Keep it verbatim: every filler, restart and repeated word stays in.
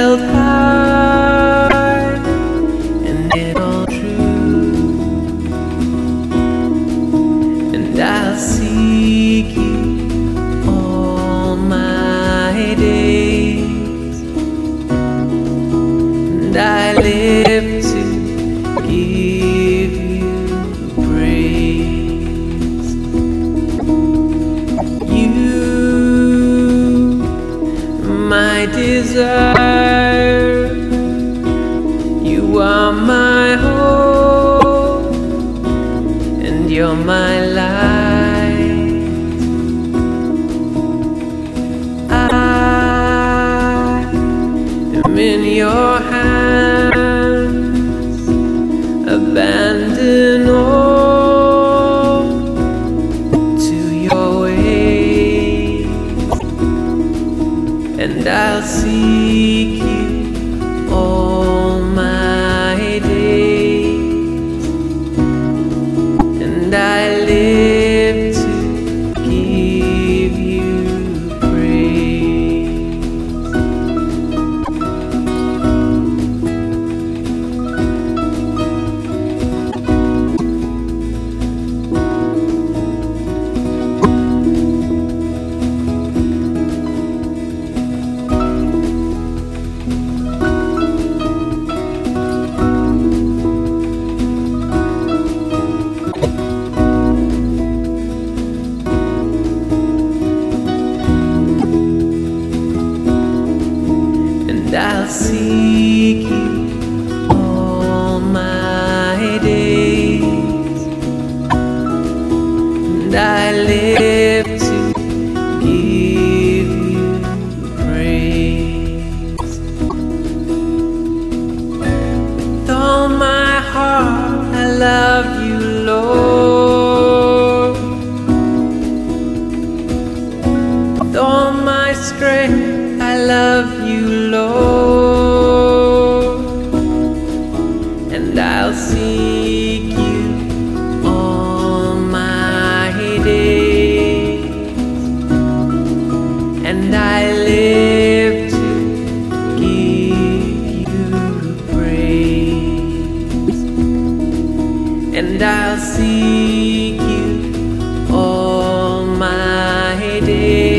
held high and it all true, and I'll seek you all my days, and I live to give you praise. You, my desire, you are my hope, and you're my light. I am in your hands, abandon all to your ways, and I'll seek you all my days, and I live to give you praise. And I'll seek you all my days, and I live to give you praise. With all my heart I love you, Lord. With all my strength I love you, Lord, and I'll seek you all my days, and I live to give you praise, and I'll seek you all my days.